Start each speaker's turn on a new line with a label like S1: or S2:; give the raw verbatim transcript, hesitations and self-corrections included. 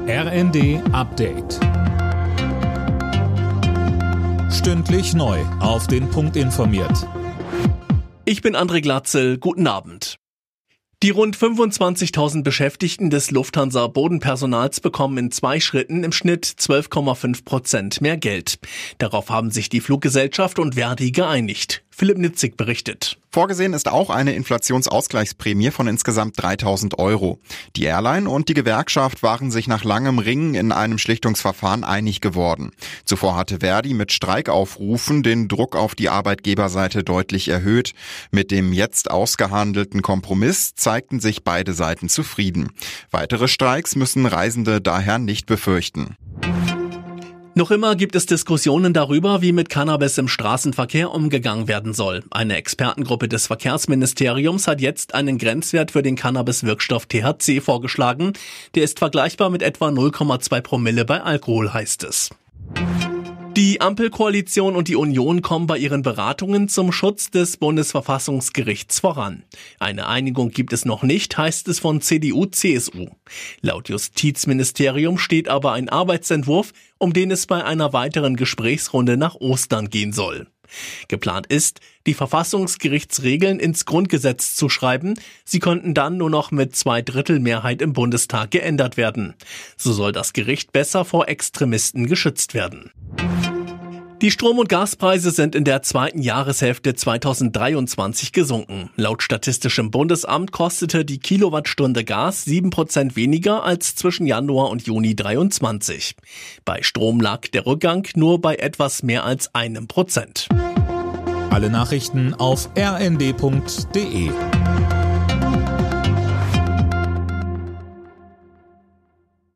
S1: R N D Update. Stündlich neu auf den Punkt informiert.
S2: Ich bin André Glatzel, guten Abend. Die rund fünfundzwanzigtausend Beschäftigten des Lufthansa-Bodenpersonals bekommen in zwei Schritten im Schnitt zwölf Komma fünf Prozent mehr Geld. Darauf haben sich die Fluggesellschaft und Verdi geeinigt. Philipp Nitzig berichtet.
S3: Vorgesehen ist auch eine Inflationsausgleichsprämie von insgesamt dreitausend Euro. Die Airline und die Gewerkschaft waren sich nach langem Ringen in einem Schlichtungsverfahren einig geworden. Zuvor hatte Verdi mit Streikaufrufen den Druck auf die Arbeitgeberseite deutlich erhöht. Mit dem jetzt ausgehandelten Kompromiss zeigten sich beide Seiten zufrieden. Weitere Streiks müssen Reisende daher nicht befürchten.
S2: Noch immer gibt es Diskussionen darüber, wie mit Cannabis im Straßenverkehr umgegangen werden soll. Eine Expertengruppe des Verkehrsministeriums hat jetzt einen Grenzwert für den Cannabis-Wirkstoff T H C vorgeschlagen. Der ist vergleichbar mit etwa null Komma zwei Promille bei Alkohol, heißt es. Die Ampelkoalition und die Union kommen bei ihren Beratungen zum Schutz des Bundesverfassungsgerichts voran. Eine Einigung gibt es noch nicht, heißt es von C D U C S U. Laut Justizministerium steht aber ein Arbeitsentwurf, um den es bei einer weiteren Gesprächsrunde nach Ostern gehen soll. Geplant ist, die Verfassungsgerichtsregeln ins Grundgesetz zu schreiben. Sie könnten dann nur noch mit Zweidrittelmehrheit im Bundestag geändert werden. So soll das Gericht besser vor Extremisten geschützt werden. Die Strom- und Gaspreise sind in der zweiten Jahreshälfte zweitausenddreiundzwanzig gesunken. Laut Statistischem Bundesamt kostete die Kilowattstunde Gas sieben Prozent weniger als zwischen Januar und Juni dreiundzwanzig. Bei Strom lag der Rückgang nur bei etwas mehr als einem Prozent.
S1: Alle Nachrichten auf r n d punkt d e.